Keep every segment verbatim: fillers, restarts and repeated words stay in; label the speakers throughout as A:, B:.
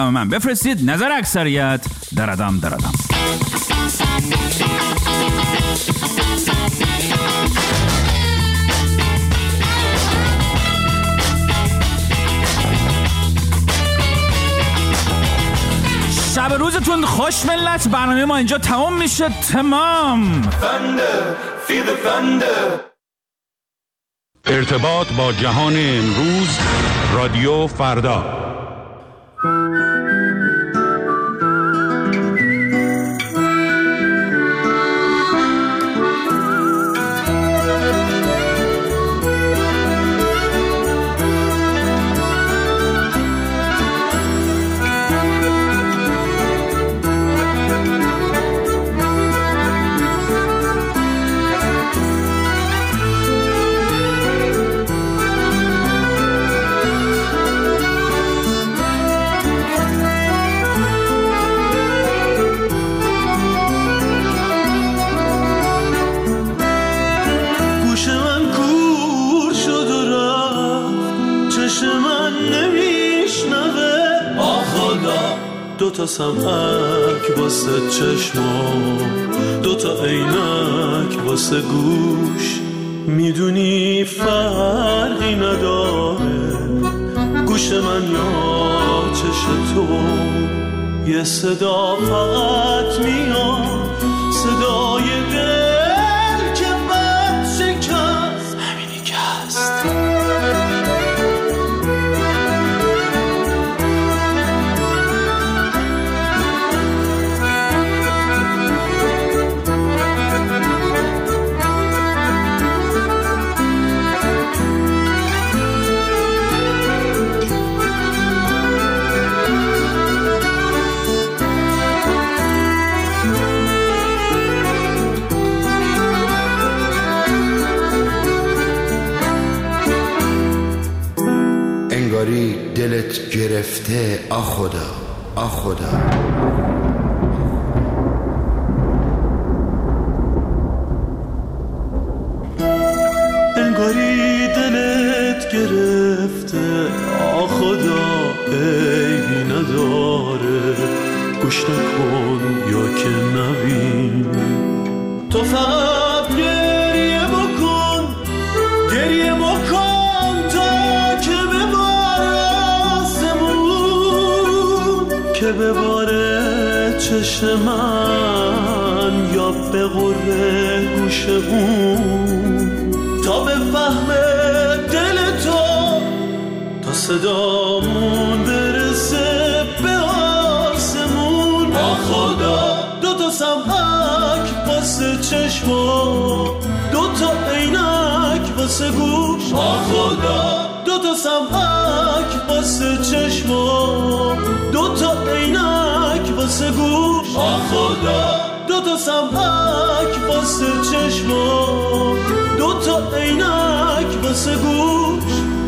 A: من بفرستید. نظر اکثریت درادم درادم. شب روزتون خوش ملت. برنامه ما اینجا تمام میشه. تمام.
B: ارتباط با جهان امروز، رادیو فردا.
C: دوتا سمعک واسه چشمام، دوتا عینک واسه گوش، میدونی فرقی نداره گوش من یا چش تو. یه صدا فقط میاد، صدای دل که بد شکست، همینی که هست.
D: انگاری دلت گرفته آ خدا، آ خدا.
C: انگاری دلت گرفته آ خدا، عیبی نداره گوش نکن یا که نبین. تو فقط گریه بکن، گریه بکن که بباره چشم من یا به غره گوش اون، تا به فهم دل تو، تا صدامون برسه به آسمون. آ خدا دوتا سمعک واسه چشم، دوتا عینک واسه گوش. آ خدا دوتا سمعک واسه چشم، دوتا عینک واسه گوش. آ خدا دوتا سمعک واسه چشم، دوتا عینک واسه گوش.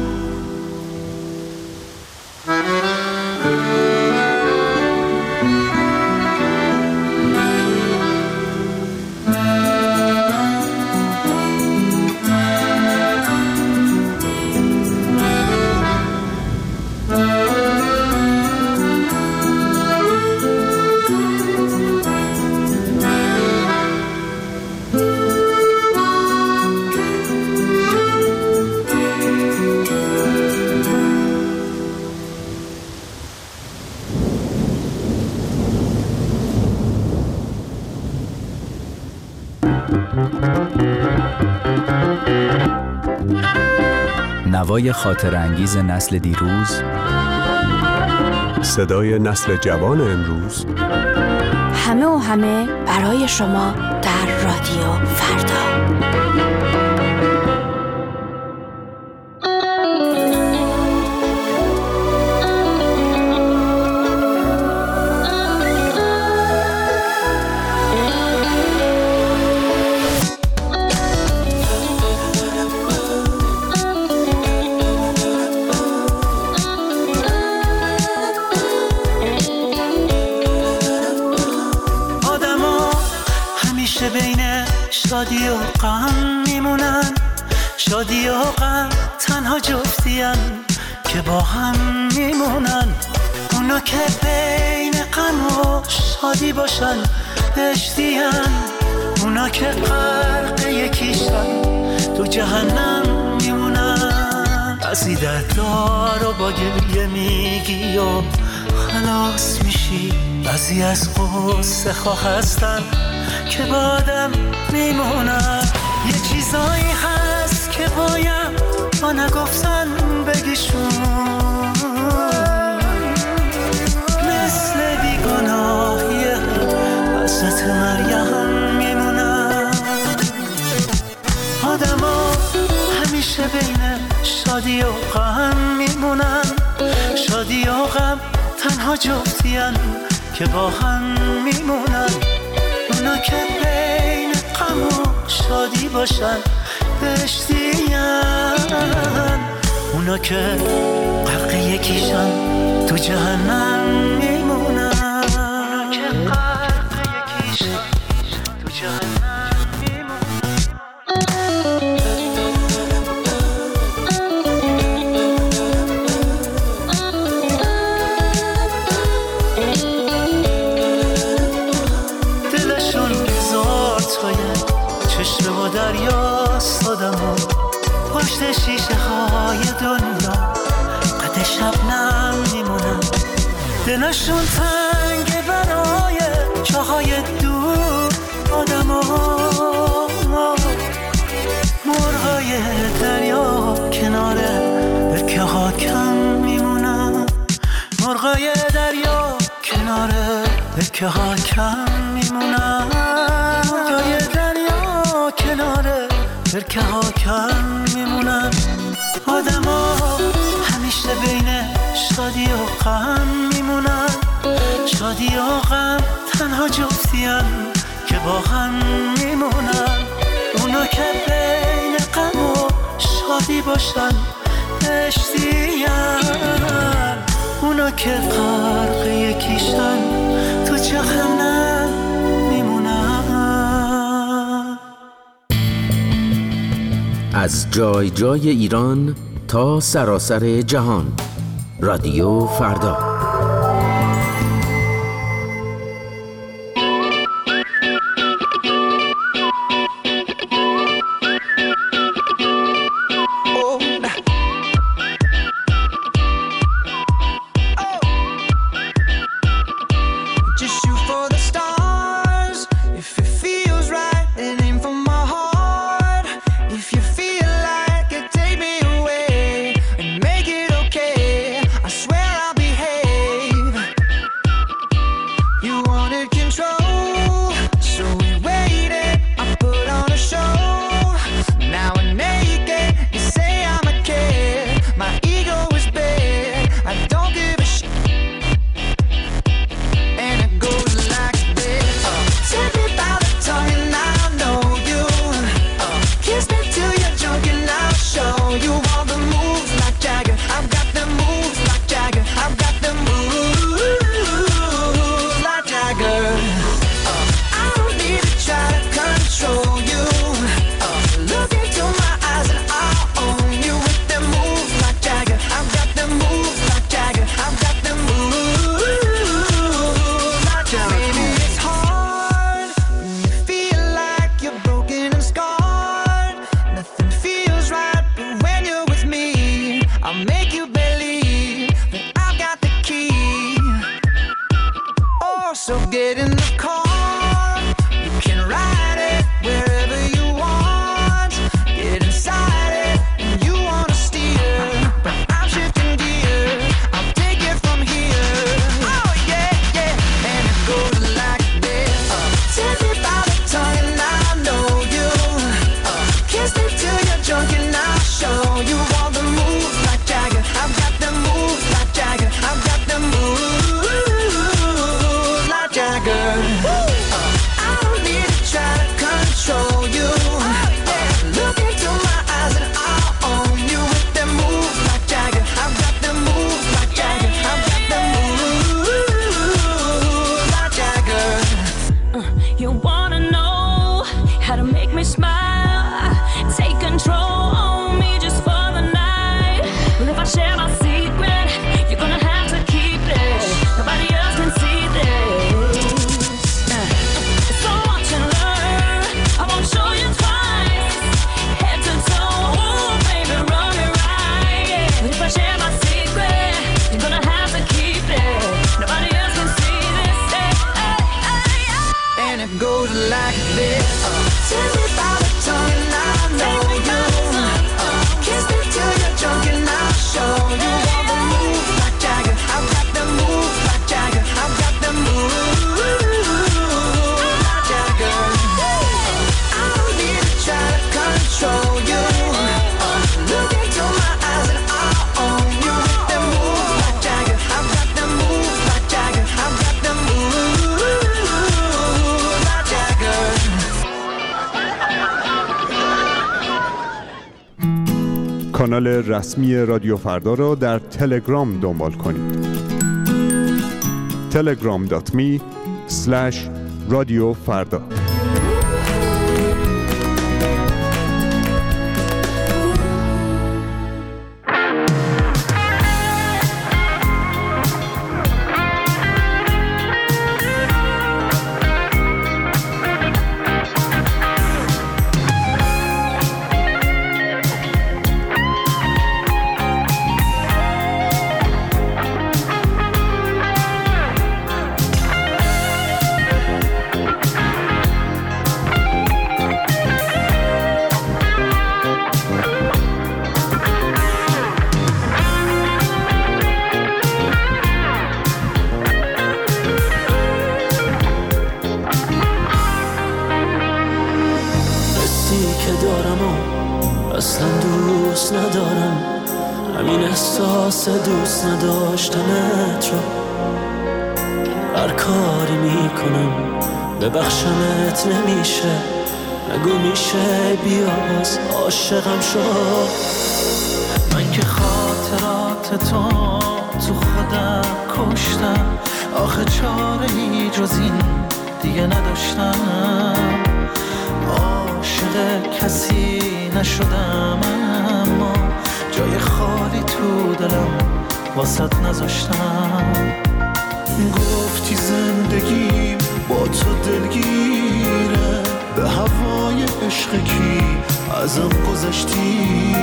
E: نوای خاطر انگیز نسل دیروز،
F: صدای نسل جوان امروز،
G: همه و همه برای شما در رادیو فردا.
H: شادی و غم میمونن، شادی و غم تنها جفتین که با هم میمونن. اون اونا که بین غم و شادی باشن بهشتیان، اونا که غرق یکیشن تو جهنم میمونن. بعضی دردار و با گریه میگی و خلاص میشی، بعضی از قصه خواه هستن که با آدم میمونن. یه چیزایی هست که باید با نگفتن بگیشون، مثل بیگناهی حضرت مریم میمونن. آدم ها همیشه بین شادی و غم میمونن، شادی و غم تنها جفتیان که با هم میمونن. اونا که بین غم و شادی باشن بهشتیان، اونا که غرق یکیشن تو جهنم میمونن. اونا که غرق یکیشن تو جهنم میمونن. دلشون هزار تایه چشمه و دریاست آدمون، پشت شیشه های دنیا قد شبنم میمونن. دلشون تنگه برای جاهای دور آدمون، مرغای دریا کنار برکه ها کم میمونن. مرغای دریا کنار برکه ها کم میمونن. مرغای دریا کنار برکه ها کم میمونن. آدم ها همیشه بین شادی و غم میمونن، شادی و غم تنها جفتیان که با هم میمونن. اونا که بین غم و شادی باشن بهشتیان، اونا که غرق یکیشن تو جهنم میمونن.
I: از جای جای ایران تا سراسر جهان، رادیو فردا.
J: Share my secret, you're gonna have to keep it.
F: کانال رسمی رادیو فردا را در تلگرام دنبال کنید. تلگرام دات می اسلش رادیو فردا.
C: دوست نداشتنت رو هر کاری میکنم ببخشمت نمیشه، نگو میشه بیا باز عاشقم شد. من که خاطرات تو تو خودم کشتم، آخه چاره‌ای جز این دیگه نداشتم. عاشق کسی نشدم اما جای خالی تو دلم واسط نذاشتم.
H: گفتی زندگی با تو دلگیره، به هوای عشق کی ازم گذشتی.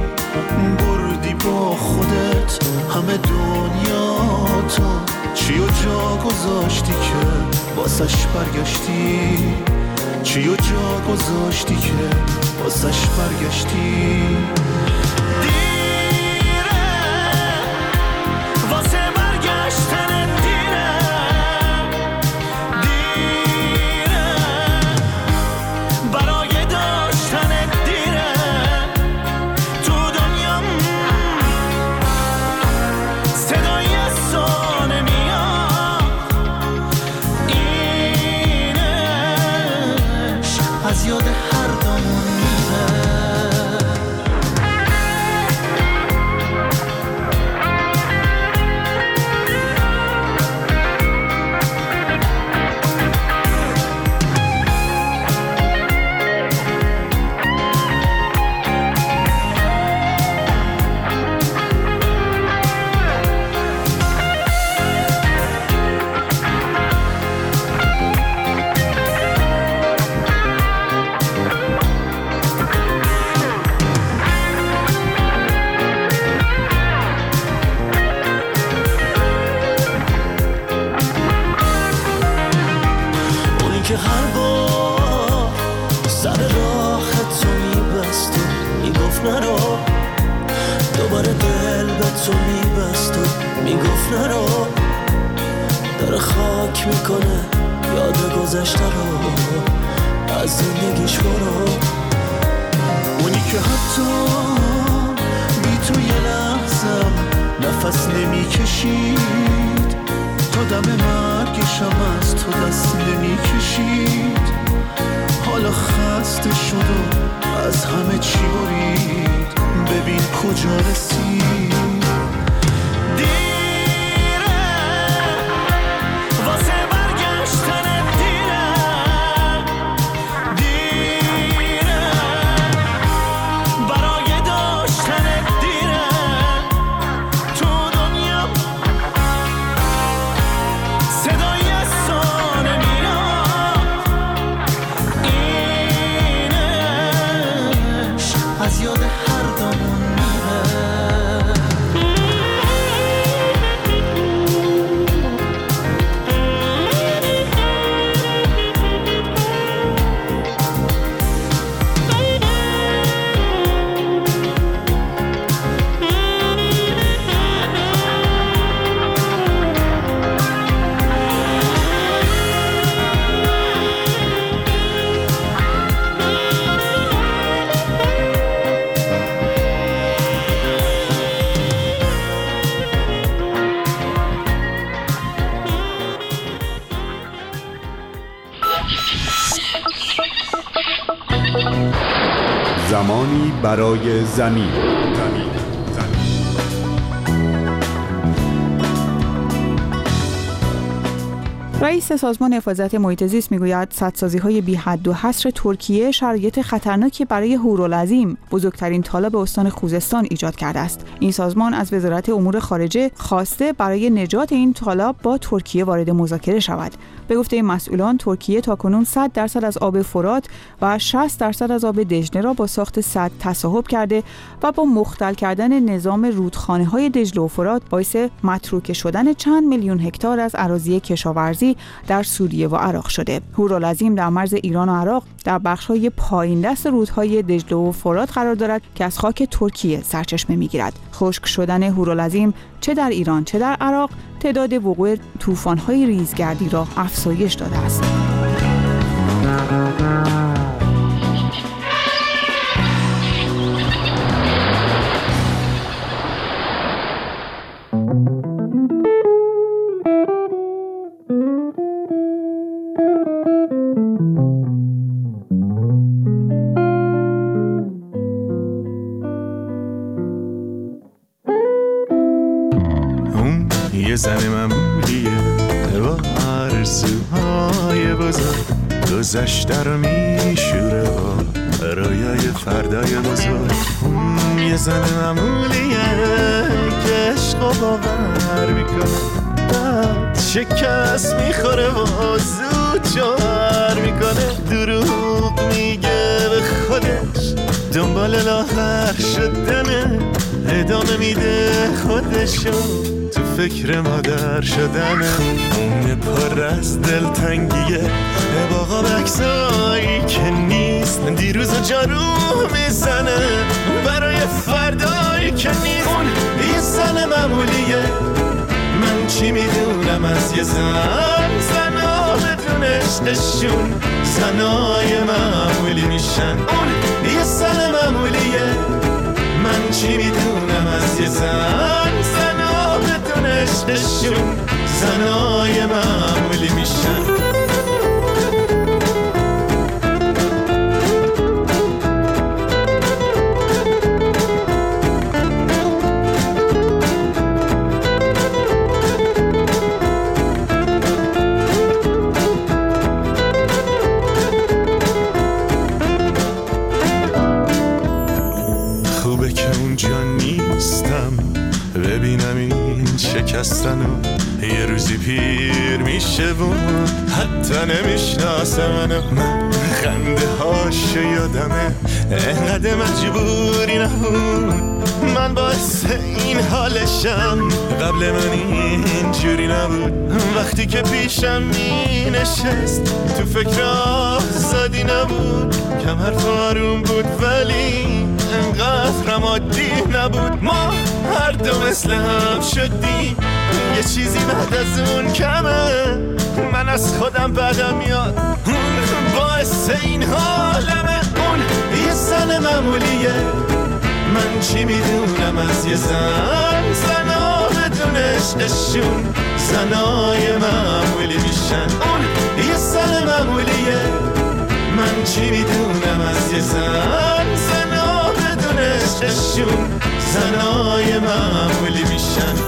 H: بردی با خودت همه دنیا تو، چی و جا گذاشتی که واسش برگشتی. چی و جا گذاشتی که واسش برگشتی.
C: از یاد هر دامون میره.
F: زمانی برای زمین. زمین.
J: رئیس سازمان حفاظت محیط زیست میگوید سدسازی‌های بی حد و حصر ترکیه شرایط خطرناکی برای هورالعظیم، بزرگترین تالاب استان خوزستان، ایجاد کرده است. این سازمان از وزارت امور خارجه خواسته برای نجات این تالاب با ترکیه وارد مذاکره شود. به گفته مسئولان، ترکیه تاکنون صد درصد از آب فرات و شصت درصد از آب دجله را با ساخت سد تصاحب کرده و با مختل کردن نظام رودخانه‌های دجله و فرات باعث متروکه شدن چند میلیون هکتار از اراضی کشاورزی در سوریه و عراق شده. هورالعظیم در مرز ایران و عراق در بخش‌های پایین دست رودهای دجله و فرات قرار دارد که از خاک ترکیه سرچشمه می‌گیرد. خشک شدن هورالعظیم چه در ایران چه در عراق تعداد وقوع طوفان‌های ریزگردی را افزایش داده است.
K: یه زن معمولیه با آرزوهای بزرگ، گذشته رو میشوره با رویای فردای بزرگ. یه زن معمولیه که عشق و باور میکنه، بعد شکست میخوره و زود جوهر میکنه. دروغ میگه به خودش، دنبال لاغر شدنه، ادامه میده خودشو تو فکر مادر شدنه. اون پر از دلتنگیه با قابکسایی که نیست، دیروز و جارو میزنه برای فردایی که نیست. اون یه زن معمولیه، من چی میدونم از یه زن. زنها بدون عشقشون زنای معمولی میشن. اون یه زن معمولیه، من چی میدونم از یه زن. زنها بدون عشقشون زنای معمولی میشن. خوبه که اونجا نیستم، ببینم این شکستنو یه روزی پیر میشه و حتی نمیشناسه منو. من خنده هاش یادمه، انقدر مجبوری نبود، من باعث این حالشم. قبل من این جوری نبود، وقتی که پیشم می نشست تو فکر آزادی نبود. کم حرف آروم بود ولی انقدر عادی نبود. ما هر دو مثل هم شدیم، یه چیزی بعد از اون کمه. من از خودم بدم میاد، باعث این حالمه. اون یه زن معمولیه، من چی میدونم از یه زن. زنها بدون عشقشون زنای معمولی میشن. اون یه زن معمولیه، من چی میدونم از یه زن. زنها بدون عشقشون زنای معمولی میشن.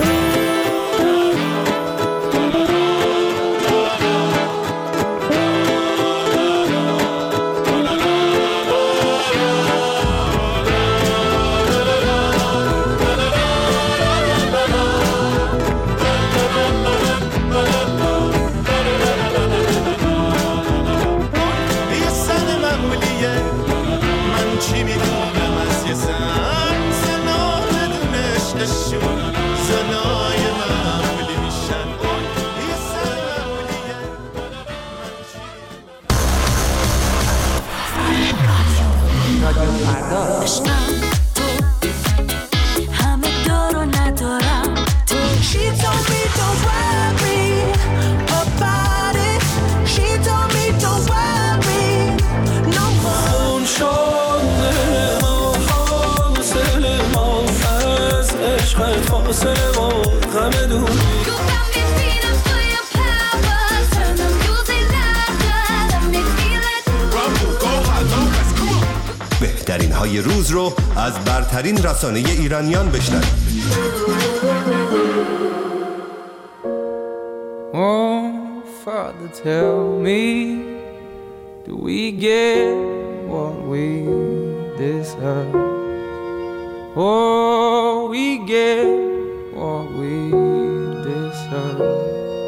L: بهترین های روز رو از برترین رسانه ایرانیان بشنوید.
M: Oh, Father, tell me, do we get what we deserve? Oh, we get what we deserve.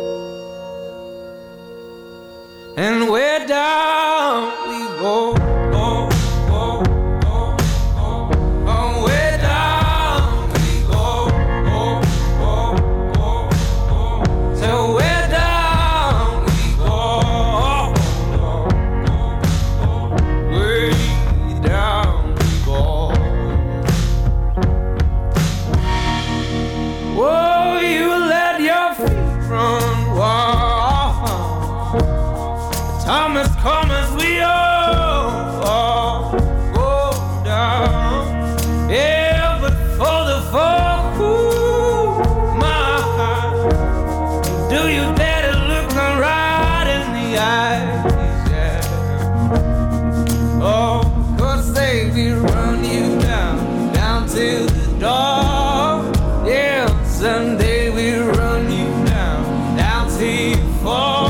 M: And where down we go, go, go, go, go. And where down we go, go, go, go, go. So where down we go, go, go, go. Way down we go. Oh, you let your feet run wild. Time has come as we all, all go down. Yeah, but for the folk who my heart, do you dare to look them right in the eyes? Yeah. Oh, 'cause they will run you down, down to the door. Yeah, someday we'll run you down, down till you fall.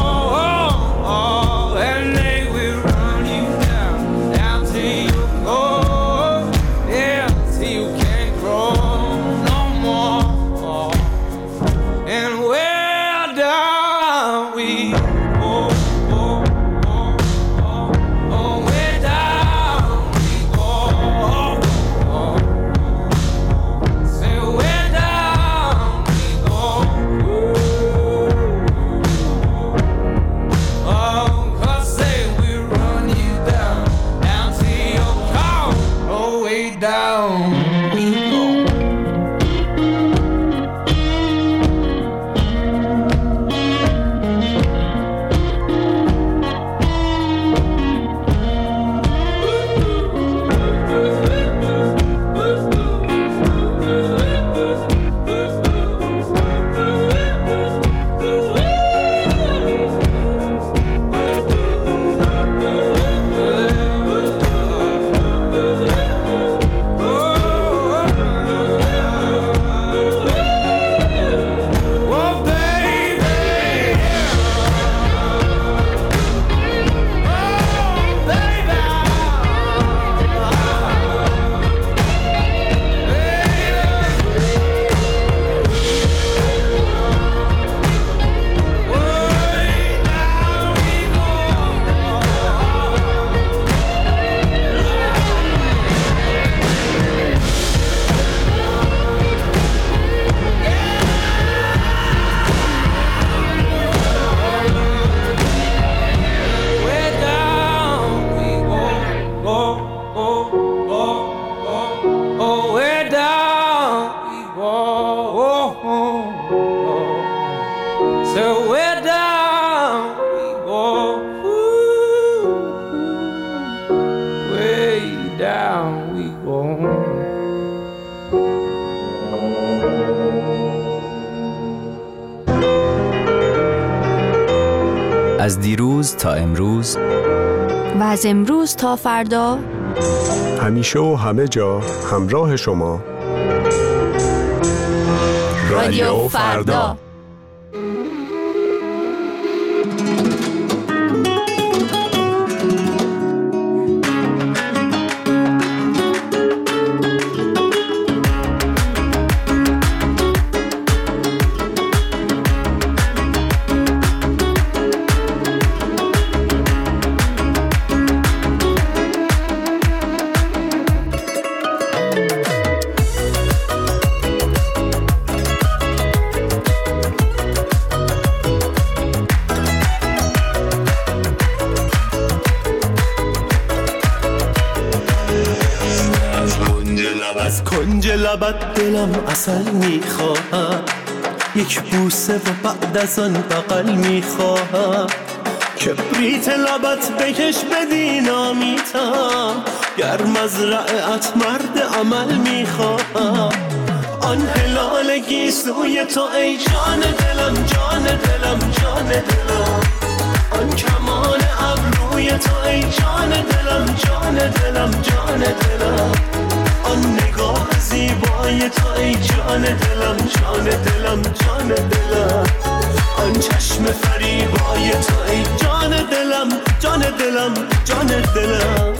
E: از دیروز تا امروز
G: و از امروز تا فردا،
F: همیشه و همه جا همراه شما.
G: رادیو فردا.
C: لبت دلم عسل میخواهد، یک بوسه و بعد از آن بغل میخواهد. کبریت لبت بکش بدینامیتم، گر مزرعت مرد عمل میخواهد. آن هلال گیسوی تو ای جان دلم، جان دلم، جان دلم. آن کمان ابروی تو ای جان دلم جان دلم جان دلم آن نگاه زیبای تو ای جان دلم جان دلم جان دلم آن چشم فریبای تو ای جان دلم جان دلم جان دلم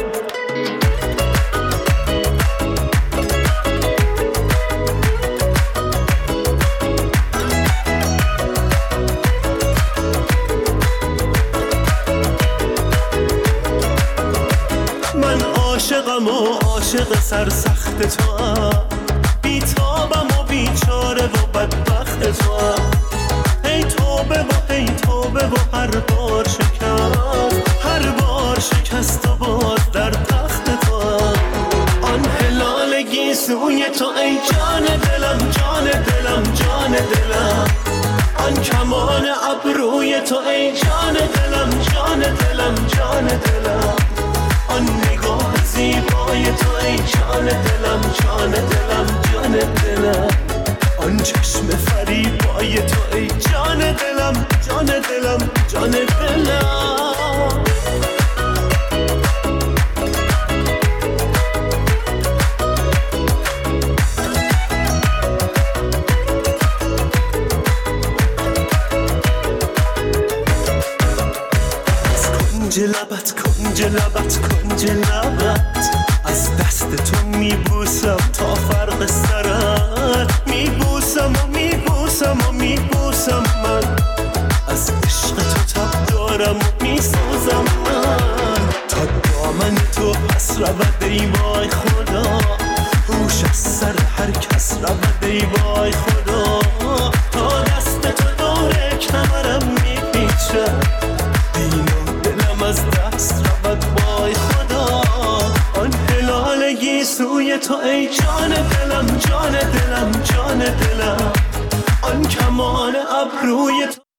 C: من عاشقم و عاشق سرسخت تو هم بیتابم و بیچاره و بدبخت تو هم ای توبه و ای توبه و هر بار شکست هر بار شکست و باز در تخت تو هم آن هلال گیسوی تو ای جان دلم جان دلم جان دلم آن کمان ابروی تو ای جان دلم جان دلم جان دلم آن نگاه زیبای تو ای جان دلم جان دلم جان دلم آن چشم فریبای تو ای جان دلم جان دلم جان دلم کنج لبت کنج لبت کنج لبت از دست تو میبوسم تا فرق سرت میبوسم و میبوسم و میبوسم من از عشق تو تب دارم و میسوزم من تا دامن تو پس رود ای وای خدا هوش از سر هر کس رود ای وای خدا تا دست تو دور کمرم میپیچه از دست رود وای خدا آن هلال گیسوی تو ای جان دلم جان دلم جان دلم آن کمان ابروی تو